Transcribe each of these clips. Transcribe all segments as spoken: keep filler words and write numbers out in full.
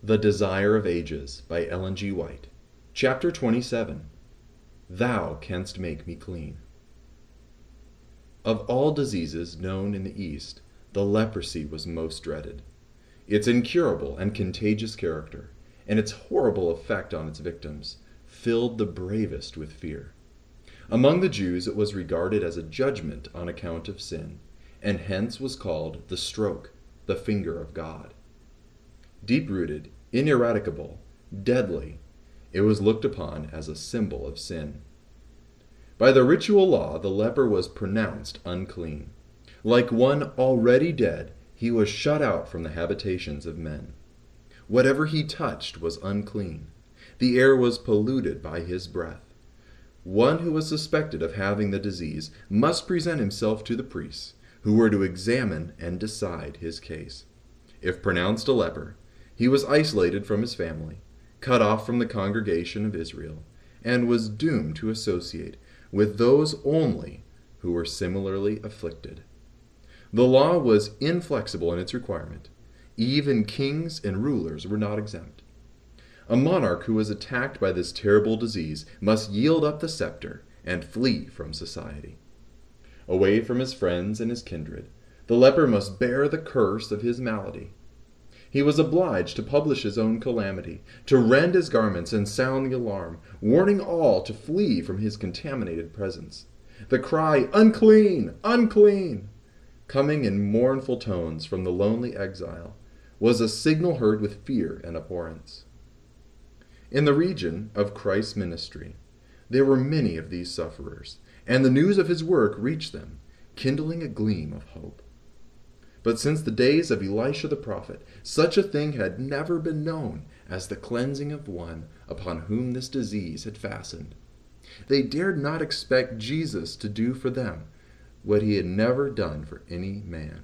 The Desire of Ages by Ellen G. White. Chapter twenty-seven. Thou canst make me clean. Of all diseases known in the East, the leprosy was most dreaded. Its incurable and contagious character, and its horrible effect on its victims, filled the bravest with fear. Among the Jews it was regarded as a judgment on account of sin, and hence was called the stroke, the finger of God. Deep-rooted, ineradicable, deadly, it was looked upon as a symbol of sin. By the ritual law, the leper was pronounced unclean. Like one already dead, he was shut out from the habitations of men. Whatever he touched was unclean. The air was polluted by his breath. One who was suspected of having the disease must present himself to the priests, who were to examine and decide his case. If pronounced a leper, he was isolated from his family, cut off from the congregation of Israel, and was doomed to associate with those only who were similarly afflicted. The law was inflexible in its requirement. Even kings and rulers were not exempt. A monarch who was attacked by this terrible disease must yield up the scepter and flee from society. Away from his friends and his kindred, the leper must bear the curse of his malady. He was obliged to publish his own calamity, to rend his garments and sound the alarm, warning all to flee from his contaminated presence. The cry, "Unclean! Unclean!" coming in mournful tones from the lonely exile, was a signal heard with fear and abhorrence. In the region of Christ's ministry, there were many of these sufferers, and the news of his work reached them, kindling a gleam of hope. But since the days of Elisha the prophet, such a thing had never been known as the cleansing of one upon whom this disease had fastened. They dared not expect Jesus to do for them what he had never done for any man.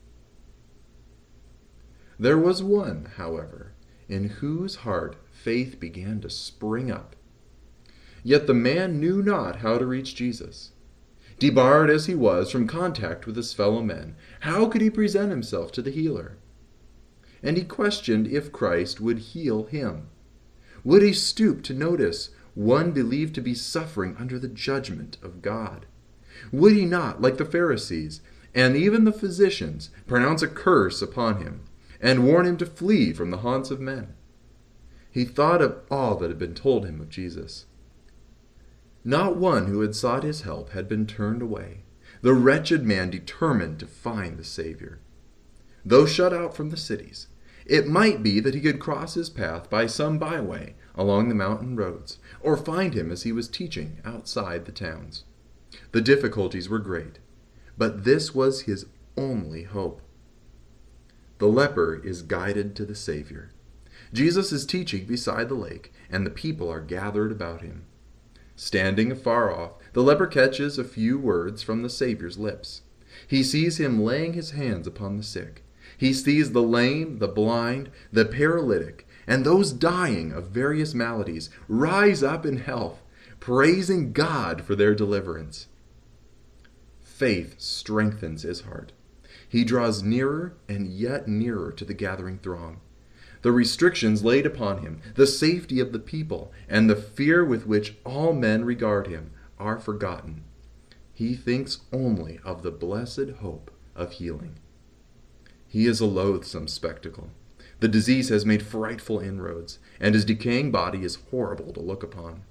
There was one, however, in whose heart faith began to spring up. Yet the man knew not how to reach Jesus. Debarred as he was from contact with his fellow men, how could he present himself to the healer? And he questioned if Christ would heal him. Would he stoop to notice one believed to be suffering under the judgment of God? Would he not, like the Pharisees and even the physicians, pronounce a curse upon him and warn him to flee from the haunts of men? He thought of all that had been told him of Jesus. Not one who had sought his help had been turned away, the wretched man determined to find the Savior. Though shut out from the cities, it might be that he could cross his path by some byway along the mountain roads, or find him as he was teaching outside the towns. The difficulties were great, but this was his only hope. The leper is guided to the Savior. Jesus is teaching beside the lake, and the people are gathered about him. Standing afar off, the leper catches a few words from the Savior's lips. He sees him laying his hands upon the sick. He sees the lame, the blind, the paralytic, and those dying of various maladies rise up in health, praising God for their deliverance. Faith strengthens his heart. He draws nearer and yet nearer to the gathering throng. The restrictions laid upon him, the safety of the people, and the fear with which all men regard him are forgotten. He thinks only of the blessed hope of healing. He is a loathsome spectacle. The disease has made frightful inroads, and his decaying body is horrible to look upon.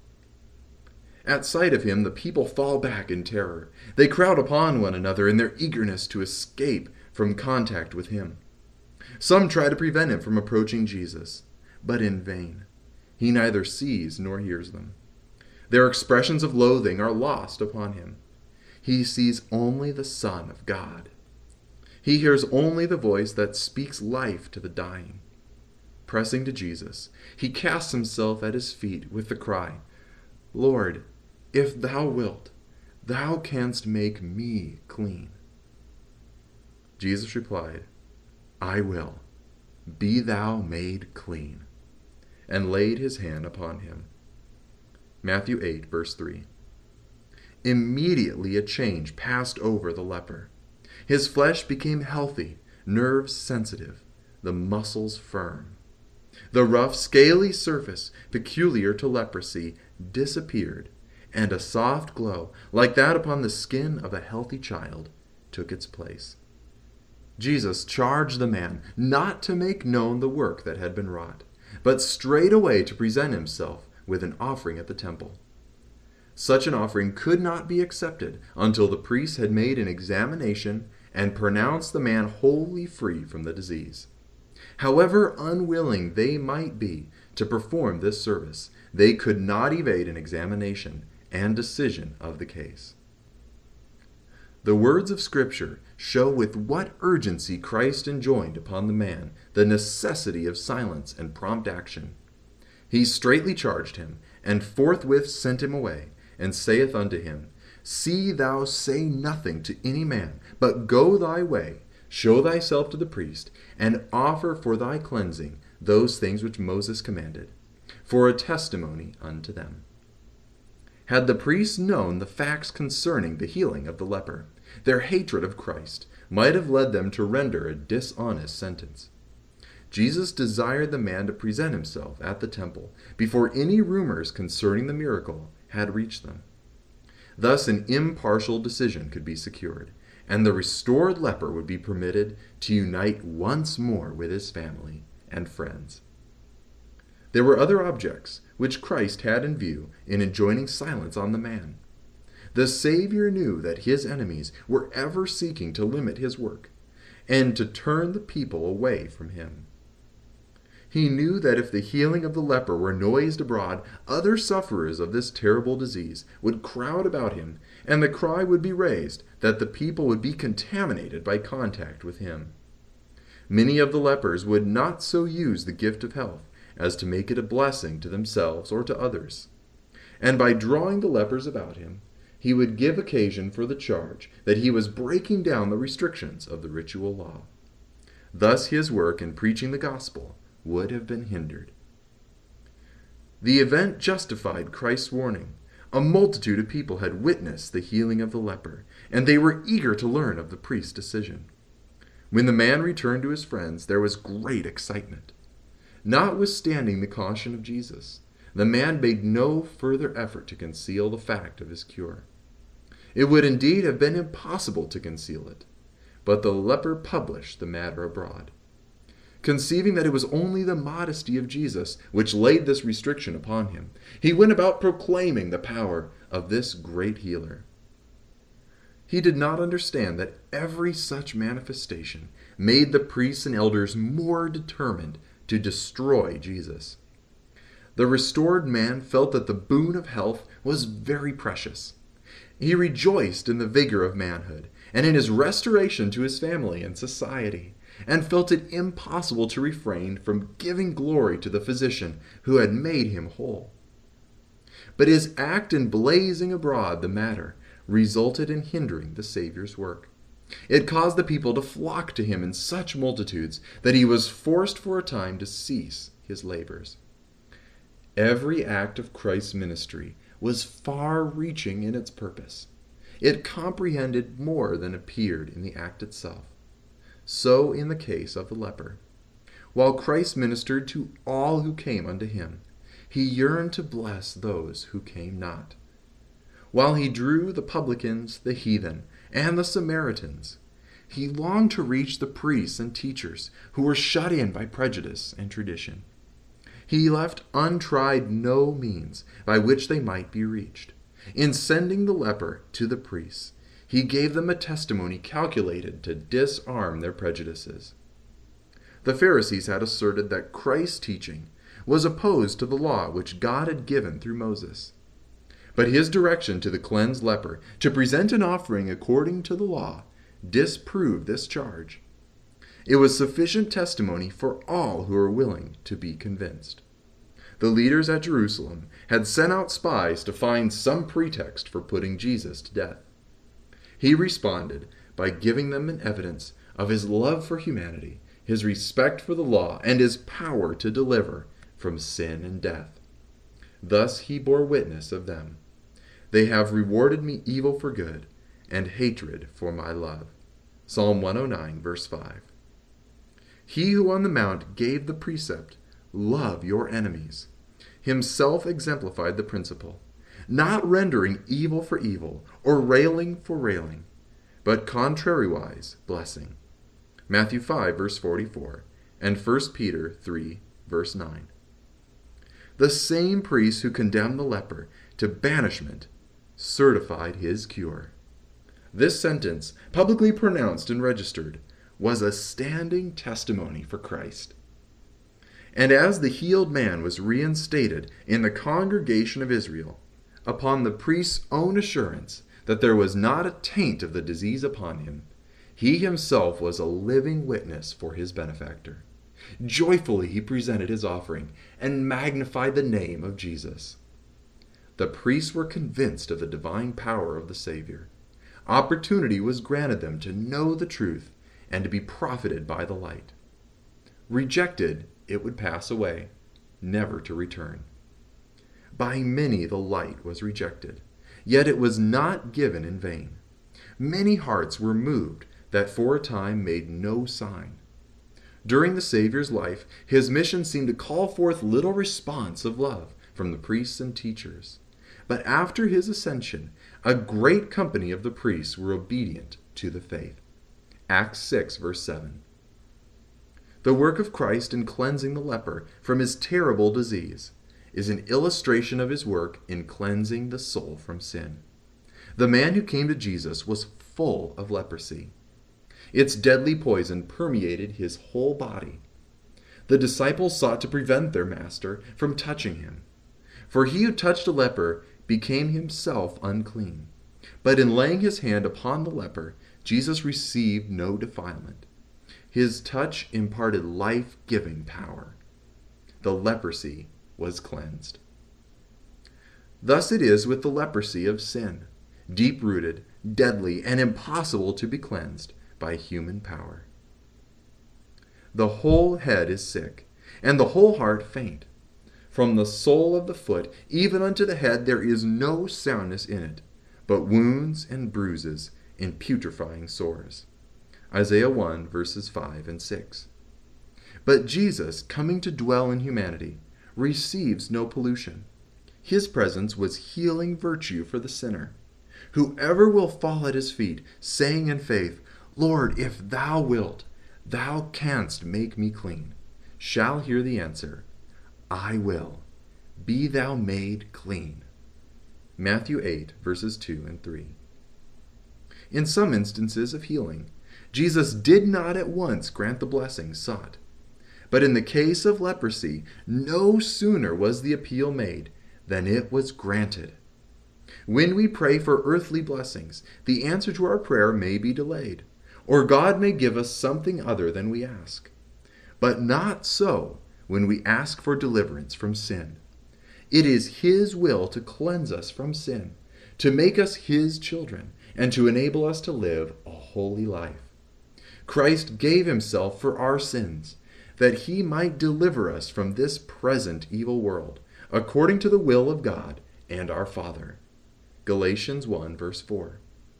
At sight of him, the people fall back in terror. They crowd upon one another in their eagerness to escape from contact with him. Some try to prevent him from approaching Jesus, but in vain. He neither sees nor hears them. Their expressions of loathing are lost upon him. He sees only the Son of God. He hears only the voice that speaks life to the dying. Pressing to Jesus, he casts himself at his feet with the cry, "Lord, if thou wilt, thou canst make me clean." Jesus replied, "I will. Be thou made clean," and laid his hand upon him. Matthew eight, verse three. Immediately a change passed over the leper. His flesh became healthy, nerves sensitive, the muscles firm. The rough, scaly surface, peculiar to leprosy, disappeared, and a soft glow, like that upon the skin of a healthy child, took its place. Jesus charged the man not to make known the work that had been wrought, but straightway to present himself with an offering at the temple. Such an offering could not be accepted until the priest had made an examination and pronounced the man wholly free from the disease. However unwilling they might be to perform this service, they could not evade an examination and decision of the case. The words of Scripture show with what urgency Christ enjoined upon the man the necessity of silence and prompt action. He straitly charged him, and forthwith sent him away, and saith unto him, See thou say nothing to any man, but go thy way, show thyself to the priest, and offer for thy cleansing those things which Moses commanded, for a testimony unto them. Had the priests known the facts concerning the healing of the leper, their hatred of Christ might have led them to render a dishonest sentence. Jesus desired the man to present himself at the temple before any rumors concerning the miracle had reached them. Thus an impartial decision could be secured, and the restored leper would be permitted to unite once more with his family and friends. There were other objects which Christ had in view in enjoining silence on the man. The Savior knew that his enemies were ever seeking to limit his work and to turn the people away from him. He knew that if the healing of the leper were noised abroad, other sufferers of this terrible disease would crowd about him, and the cry would be raised that the people would be contaminated by contact with him. Many of the lepers would not so use the gift of health as to make it a blessing to themselves or to others. And by drawing the lepers about him, he would give occasion for the charge that he was breaking down the restrictions of the ritual law. Thus his work in preaching the gospel would have been hindered. The event justified Christ's warning. A multitude of people had witnessed the healing of the leper, and they were eager to learn of the priest's decision. When the man returned to his friends, there was great excitement. Notwithstanding the caution of Jesus, the man made no further effort to conceal the fact of his cure. It would indeed have been impossible to conceal it, but the leper published the matter abroad. Conceiving that it was only the modesty of Jesus which laid this restriction upon him, he went about proclaiming the power of this great healer. He did not understand that every such manifestation made the priests and elders more determined to destroy Jesus. The restored man felt that the boon of health was very precious. He rejoiced in the vigor of manhood and in his restoration to his family and society, and felt it impossible to refrain from giving glory to the physician who had made him whole. But his act in blazing abroad the matter resulted in hindering the Savior's work. It caused the people to flock to him in such multitudes that he was forced for a time to cease his labors. Every act of Christ's ministry was far-reaching in its purpose. It comprehended more than appeared in the act itself. So in the case of the leper. While Christ ministered to all who came unto him, he yearned to bless those who came not. While he drew the publicans, the heathen, and the Samaritans, he longed to reach the priests and teachers who were shut in by prejudice and tradition. He left untried no means by which they might be reached. In sending the leper to the priests, he gave them a testimony calculated to disarm their prejudices. The Pharisees had asserted that Christ's teaching was opposed to the law which God had given through Moses. But his direction to the cleansed leper to present an offering according to the law disproved this charge. It was sufficient testimony for all who were willing to be convinced. The leaders at Jerusalem had sent out spies to find some pretext for putting Jesus to death. He responded by giving them an evidence of his love for humanity, his respect for the law, and his power to deliver from sin and death. Thus he bore witness of them. They have rewarded me evil for good, and hatred for my love. Psalm one oh nine, verse five. He who on the mount gave the precept love your enemies, himself exemplified the principle, not rendering evil for evil or railing for railing, but contrariwise blessing. Matthew five, verse forty-four, and First Peter three, verse nine. The same priest who condemned the leper to banishment certified his cure. This sentence, publicly pronounced and registered, was a standing testimony for Christ. And as the healed man was reinstated in the congregation of Israel, upon the priest's own assurance that there was not a taint of the disease upon him, he himself was a living witness for his benefactor. Joyfully he presented his offering and magnified the name of Jesus. The priests were convinced of the divine power of the Savior. Opportunity was granted them to know the truth and to be profited by the light. Rejected, it would pass away, never to return. By many the light was rejected, yet it was not given in vain. Many hearts were moved that for a time made no sign. During the Savior's life, his mission seemed to call forth little response of love from the priests and teachers. But after his ascension, a great company of the priests were obedient to the faith. Acts six, verse seven. The work of Christ in cleansing the leper from his terrible disease is an illustration of his work in cleansing the soul from sin. The man who came to Jesus was full of leprosy. Its deadly poison permeated his whole body. The disciples sought to prevent their master from touching him. For he who touched a leper became himself unclean. But in laying his hand upon the leper, Jesus received no defilement. His touch imparted life-giving power. The leprosy was cleansed. Thus it is with the leprosy of sin, deep-rooted, deadly, and impossible to be cleansed by human power. The whole head is sick, and the whole heart faint. From the sole of the foot even unto the head there is no soundness in it, but wounds and bruises and putrefying sores. Isaiah one, verses five and six. But Jesus, coming to dwell in humanity, receives no pollution. His presence was healing virtue for the sinner. Whoever will fall at his feet, saying in faith, Lord, if thou wilt, thou canst make me clean, shall hear the answer, I will. Be thou made clean. Matthew eight, verses two and three. In some instances of healing, Jesus did not at once grant the blessing sought. But in the case of leprosy, no sooner was the appeal made than it was granted. When we pray for earthly blessings, the answer to our prayer may be delayed, or God may give us something other than we ask. But not so when we ask for deliverance from sin. It is His will to cleanse us from sin, to make us His children, and to enable us to live a holy life. Christ gave Himself for our sins, that He might deliver us from this present evil world, according to the will of God and our Father. Galatians one, verse four.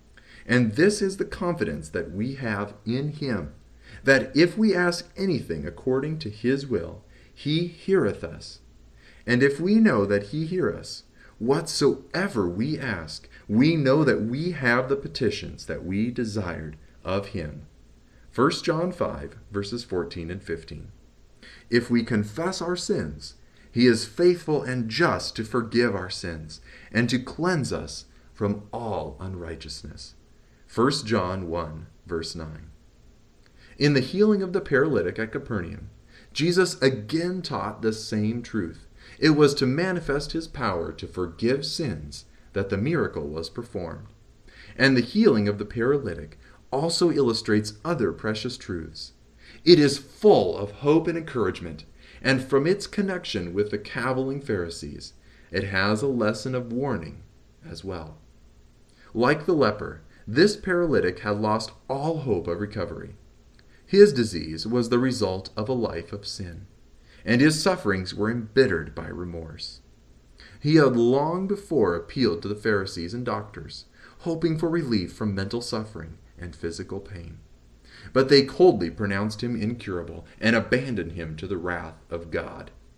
And this is the confidence that we have in Him, that if we ask anything according to His will, He heareth us. And if we know that He heareth us, whatsoever we ask, we know that we have the petitions that we desired of Him. First John five, verses fourteen and fifteen. If we confess our sins, He is faithful and just to forgive our sins and to cleanse us from all unrighteousness. First John one, verse nine. In the healing of the paralytic at Capernaum, Jesus again taught the same truth. It was to manifest His power to forgive sins that the miracle was performed. And the healing of the paralytic also illustrates other precious truths. It is full of hope and encouragement, and from its connection with the cavilling Pharisees, it has a lesson of warning as well. Like the leper, this paralytic had lost all hope of recovery. His disease was the result of a life of sin, and his sufferings were embittered by remorse. He had long before appealed to the Pharisees and doctors, hoping for relief from mental suffering and physical pain. But they coldly pronounced him incurable and abandoned him to the wrath of God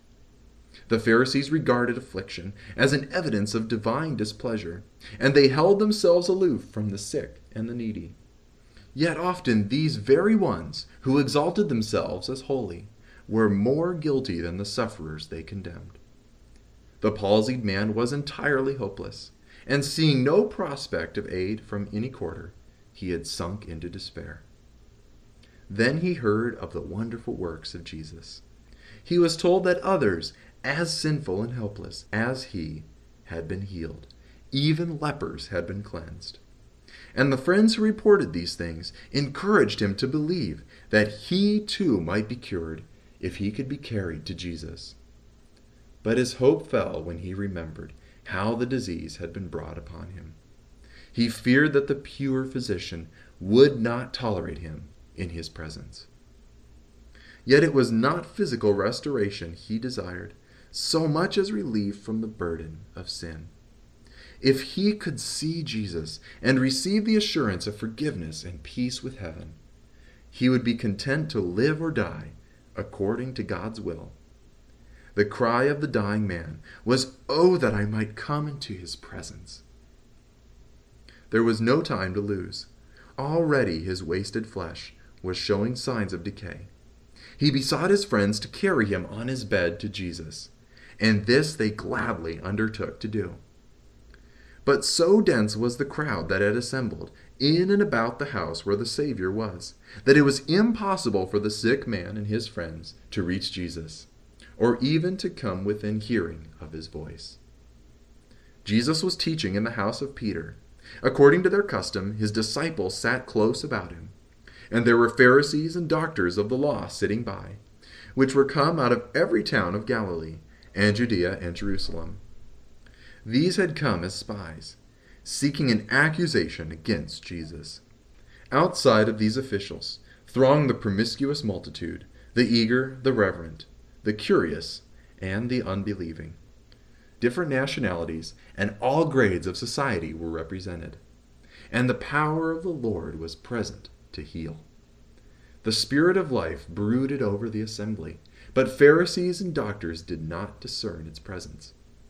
The Pharisees regarded affliction as an evidence of divine displeasure, and they held themselves aloof from the sick and the needy. Yet often these very ones who exalted themselves as holy were more guilty than the sufferers they condemned. The palsied man was entirely hopeless, and seeing no prospect of aid from any quarter, he had sunk into despair. Then he heard of the wonderful works of Jesus. He was told that others, as sinful and helpless as he, had been healed. Even lepers had been cleansed. And the friends who reported these things encouraged him to believe that he too might be cured if he could be carried to Jesus. But his hope fell when he remembered how the disease had been brought upon him. He feared that the pure physician would not tolerate him in his presence. Yet it was not physical restoration he desired, so much as relief from the burden of sin. If he could see Jesus and receive the assurance of forgiveness and peace with heaven, he would be content to live or die according to God's will. The cry of the dying man was, "Oh, that I might come into his presence." There was no time to lose. Already his wasted flesh was showing signs of decay. He besought his friends to carry him on his bed to Jesus, and this they gladly undertook to do. But so dense was the crowd that had assembled in and about the house where the Savior was, that it was impossible for the sick man and his friends to reach Jesus, or even to come within hearing of his voice. Jesus was teaching in the house of Peter. According to their custom, his disciples sat close about him, and there were Pharisees and doctors of the law sitting by, which were come out of every town of Galilee, and Judea and Jerusalem. These had come as spies, seeking an accusation against Jesus. Outside of these officials thronged the promiscuous multitude, the eager, the reverent, the curious, and the unbelieving. Different nationalities and all grades of society were represented, and the power of the Lord was present to heal. The Spirit of life brooded over the assembly, but Pharisees and doctors did not discern its presence.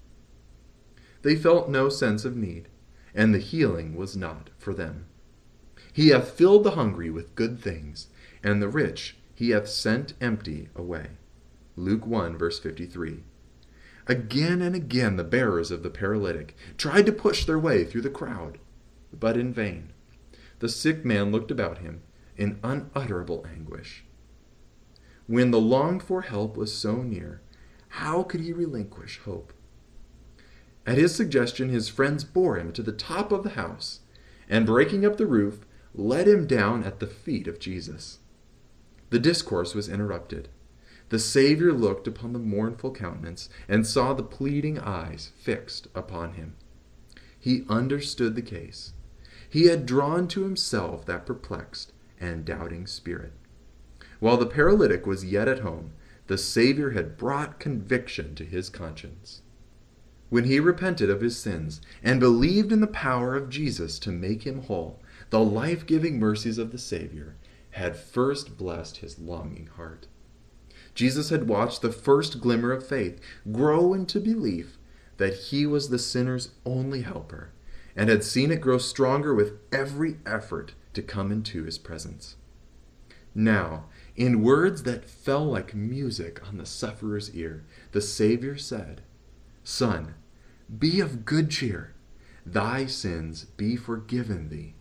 They felt no sense of need, and the healing was not for them. He hath filled the hungry with good things, and the rich he hath sent empty away. Luke one, verse fifty-three. Again and again the bearers of the paralytic tried to push their way through the crowd, but in vain. The sick man looked about him in unutterable anguish. When the longed-for help was so near, how could he relinquish hope? At his suggestion, his friends bore him to the top of the house, and breaking up the roof, led him down at the feet of Jesus. The discourse was interrupted. The Savior looked upon the mournful countenance and saw the pleading eyes fixed upon him. He understood the case. He had drawn to himself that perplexed and doubting spirit. While the paralytic was yet at home, the Savior had brought conviction to his conscience. When he repented of his sins and believed in the power of Jesus to make him whole, the life-giving mercies of the Savior had first blessed his longing heart. Jesus had watched the first glimmer of faith grow into belief that he was the sinner's only helper, and had seen it grow stronger with every effort to come into his presence. Now, in words that fell like music on the sufferer's ear, the Savior said, "Son, be of good cheer. Thy sins be forgiven thee."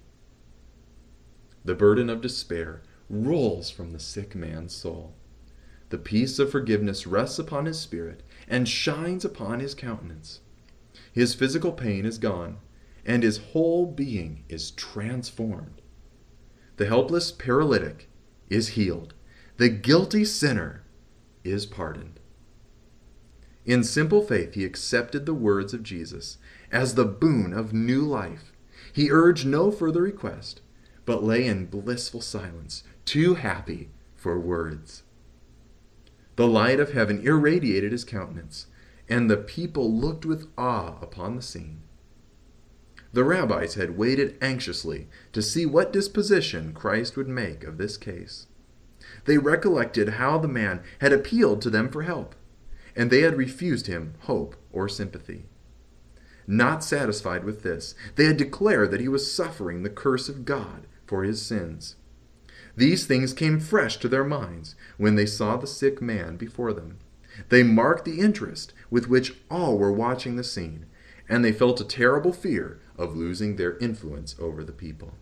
The burden of despair rolls from the sick man's soul. The peace of forgiveness rests upon his spirit and shines upon his countenance. His physical pain is gone, and his whole being is transformed. The helpless paralytic is healed. The guilty sinner is pardoned. In simple faith, he accepted the words of Jesus as the boon of new life. He urged no further request, but lay in blissful silence, too happy for words. The light of heaven irradiated his countenance, and the people looked with awe upon the scene. The rabbis had waited anxiously to see what disposition Christ would make of this case. They recollected how the man had appealed to them for help, and they had refused him hope or sympathy. Not satisfied with this, they had declared that he was suffering the curse of God for his sins. These things came fresh to their minds when they saw the sick man before them. They marked the interest with which all were watching the scene, and they felt a terrible fear of losing their influence over the people.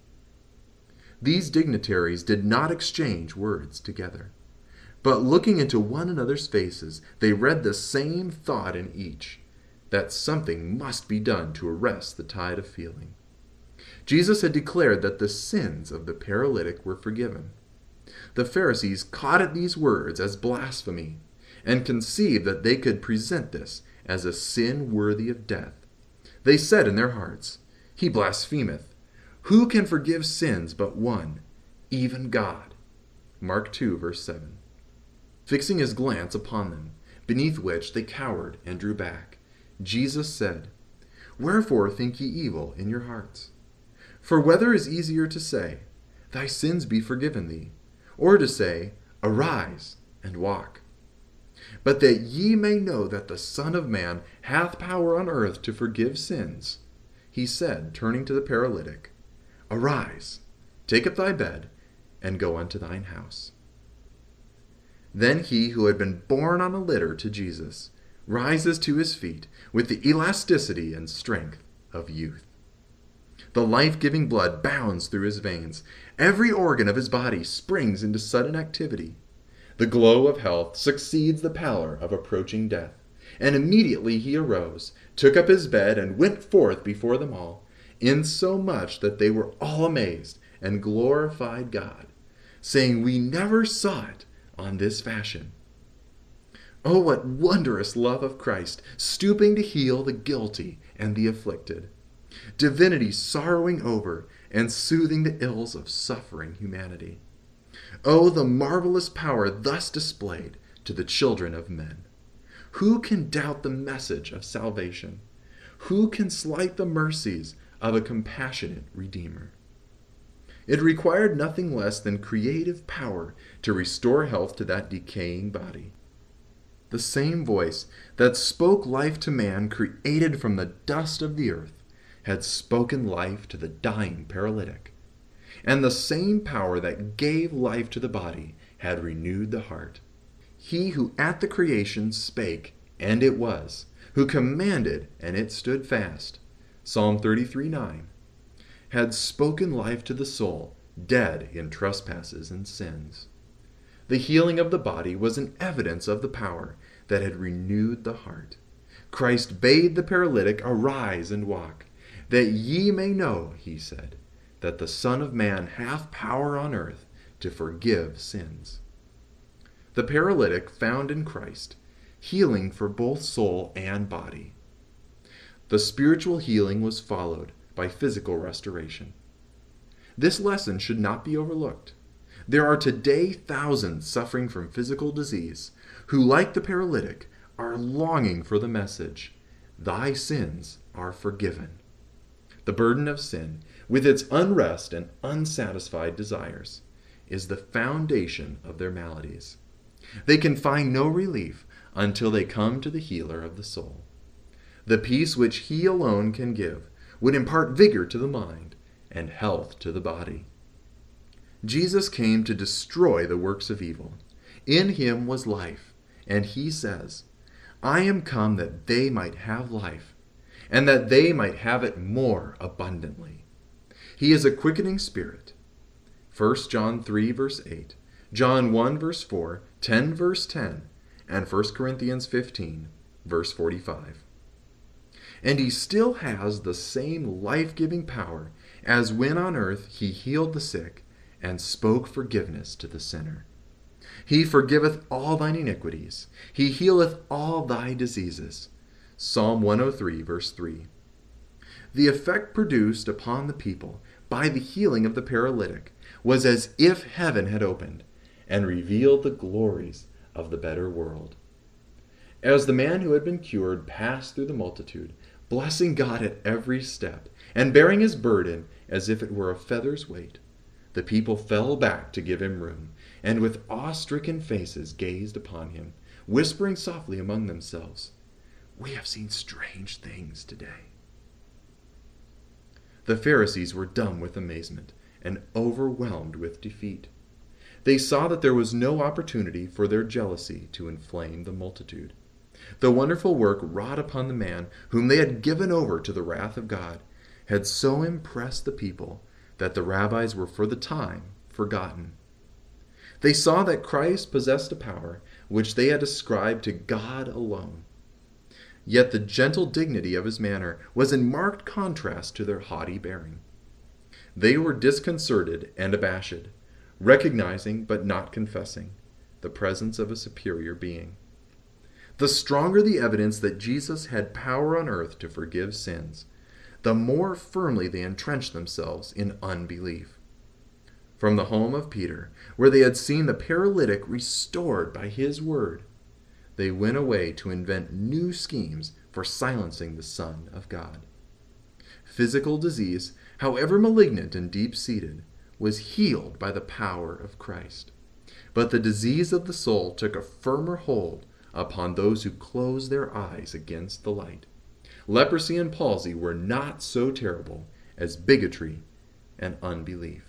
These dignitaries did not exchange words together, but looking into one another's faces, they read the same thought in each, that something must be done to arrest the tide of feeling. Jesus had declared that the sins of the paralytic were forgiven. The Pharisees caught at these words as blasphemy, and conceived that they could present this as a sin worthy of death. They said in their hearts, "He blasphemeth. Who can forgive sins but one, even God?" Mark two, verse seven. Fixing his glance upon them, beneath which they cowered and drew back, Jesus said, "Wherefore think ye evil in your hearts? For whether is easier to say, Thy sins be forgiven thee, or to say, Arise and walk? But that ye may know that the Son of Man hath power on earth to forgive sins, he said, turning to the paralytic, Arise, take up thy bed, and go unto thine house. Then he who had been borne on a litter to Jesus rises to his feet with the elasticity and strength of youth. The life-giving blood bounds through his veins. Every organ of his body springs into sudden activity. The glow of health succeeds the pallor of approaching death. And immediately he arose, took up his bed, and went forth before them all, insomuch that they were all amazed and glorified God, saying, We never saw it on this fashion. Oh, what wondrous love of Christ, stooping to heal the guilty and the afflicted. Divinity sorrowing over and soothing the ills of suffering humanity. Oh, the marvelous power thus displayed to the children of men. Who can doubt the message of salvation? Who can slight the mercies of a compassionate Redeemer? It required nothing less than creative power to restore health to that decaying body. The same voice that spoke life to man, created from the dust of the earth, had spoken life to the dying paralytic. And the same power that gave life to the body had renewed the heart. He who at the creation spake, and it was, who commanded, and it stood fast, Psalm thirty-three nine, had spoken life to the soul, dead in trespasses and sins. The healing of the body was an evidence of the power that had renewed the heart. Christ bade the paralytic arise and walk, that ye may know, he said, that the Son of Man hath power on earth to forgive sins. The paralytic found in Christ healing for both soul and body. The spiritual healing was followed by physical restoration. This lesson should not be overlooked. There are today thousands suffering from physical disease who, like the paralytic, are longing for the message, Thy sins are forgiven. The burden of sin, with its unrest and unsatisfied desires, is the foundation of their maladies. They can find no relief until they come to the healer of the soul. The peace which he alone can give would impart vigor to the mind and health to the body. Jesus came to destroy the works of evil. In him was life, and he says, I am come that they might have life, and that they might have it more abundantly. He is a quickening spirit. First John three, verse eight, John one, verse four, ten, verse ten, and First Corinthians fifteen, verse forty-five. And he still has the same life-giving power as when on earth he healed the sick and spoke forgiveness to the sinner. He forgiveth all thine iniquities. He healeth all thy diseases. Psalm one oh three, verse three. The effect produced upon the people by the healing of the paralytic was as if heaven had opened and revealed the glories of the better world. As the man who had been cured passed through the multitude, blessing God at every step, and bearing his burden as if it were a feather's weight, the people fell back to give him room, and with awe-stricken faces gazed upon him, whispering softly among themselves, "We have seen strange things today." The Pharisees were dumb with amazement and overwhelmed with defeat. They saw that there was no opportunity for their jealousy to inflame the multitude. The wonderful work wrought upon the man whom they had given over to the wrath of God had so impressed the people that the rabbis were for the time forgotten. They saw that Christ possessed a power which they had ascribed to God alone. Yet the gentle dignity of his manner was in marked contrast to their haughty bearing. They were disconcerted and abashed, recognizing but not confessing the presence of a superior being. The stronger the evidence that Jesus had power on earth to forgive sins, the more firmly they entrenched themselves in unbelief. From the home of Peter, where they had seen the paralytic restored by his word, they went away to invent new schemes for silencing the Son of God. Physical disease, however malignant and deep-seated, was healed by the power of Christ. But the disease of the soul took a firmer hold upon those who closed their eyes against the light. Leprosy and palsy were not so terrible as bigotry and unbelief.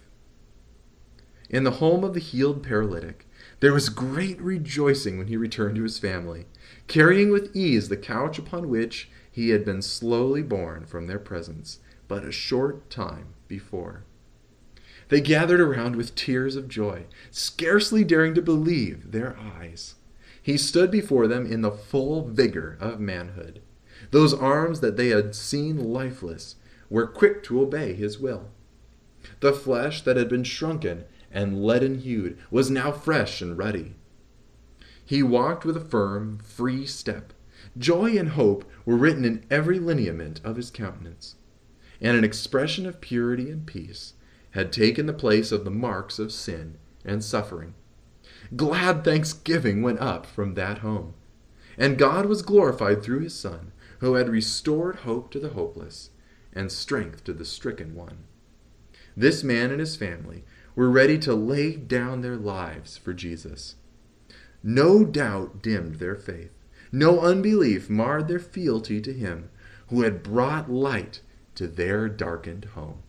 In the home of the healed paralytic, there was great rejoicing when he returned to his family, carrying with ease the couch upon which he had been slowly borne from their presence but a short time before. They gathered around with tears of joy, scarcely daring to believe their eyes. He stood before them in the full vigor of manhood. Those arms that they had seen lifeless were quick to obey his will. The flesh that had been shrunken and leaden-hued was now fresh and ruddy. He walked with a firm, free step. Joy and hope were written in every lineament of his countenance, and an expression of purity and peace had taken the place of the marks of sin and suffering. Glad thanksgiving went up from that home, and God was glorified through his Son, who had restored hope to the hopeless and strength to the stricken one. This man and his family were ready to lay down their lives for Jesus. No doubt dimmed their faith. No unbelief marred their fealty to him who had brought light to their darkened home.